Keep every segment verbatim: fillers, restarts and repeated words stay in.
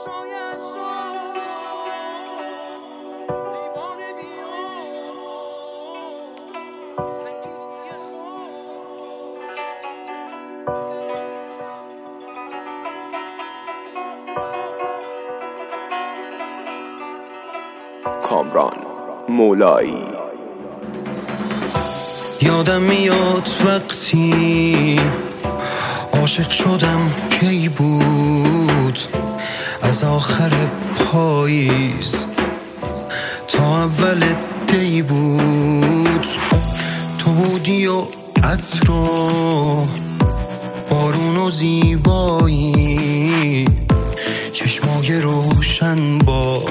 کامران مولایی. یادم میاد وقتی عاشق شدم کی بود، از آخر پاییز تا اول دی بود. تو بودی و عطر و بارون و زیبایی، چشمای روشن با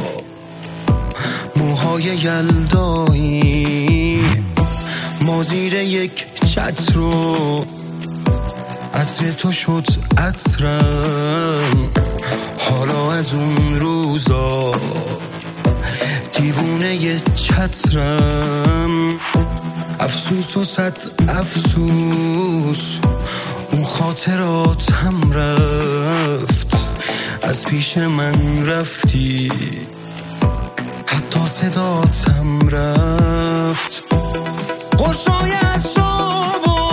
موهای یلدایی. ما زیر یک چتر و عطر تو شد عطرم. حالا از اون روزا دیوونه ی چترم. افسوس و صد افسوس اون خاطراتم رفت، از پیش من رفتی حتی صداتم رفت. قرصای اعصاب و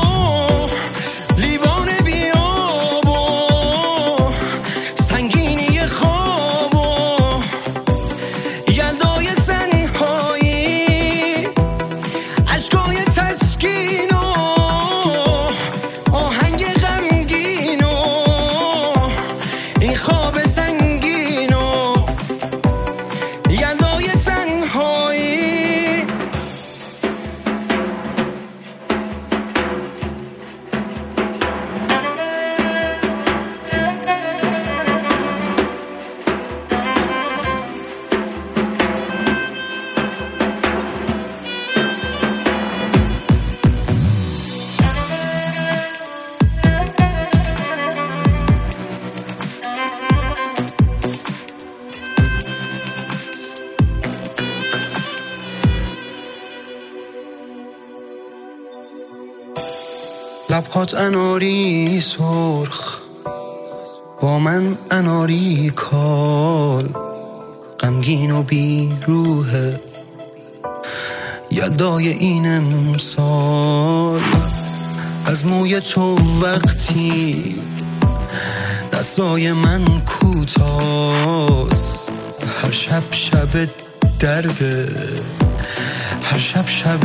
لیوان بیاب و سنگینی خواب و یلدای تنهایی، اشکای تسکین و آهنگ غمگین و این خواب سنگین و یلدای تنهایی. لبهات اناری سرخ با من اناری کال، غمگین و بی روحه یلدای این امسال. از موی تو وقتی دستای من کوتاست، هر شب شب درده هر شب شب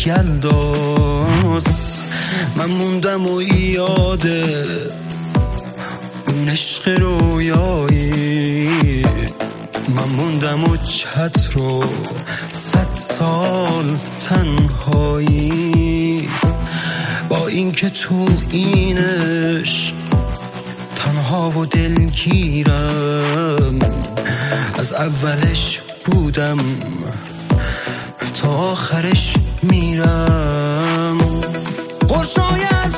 یلداست. من موندم و یاده اون عشق رویایی، من موندم و چتر و صد سال تنهایی. با اینکه تو این عشق تنها و دلگیرم، از اولش بودم تا آخرش میرم. قرصای از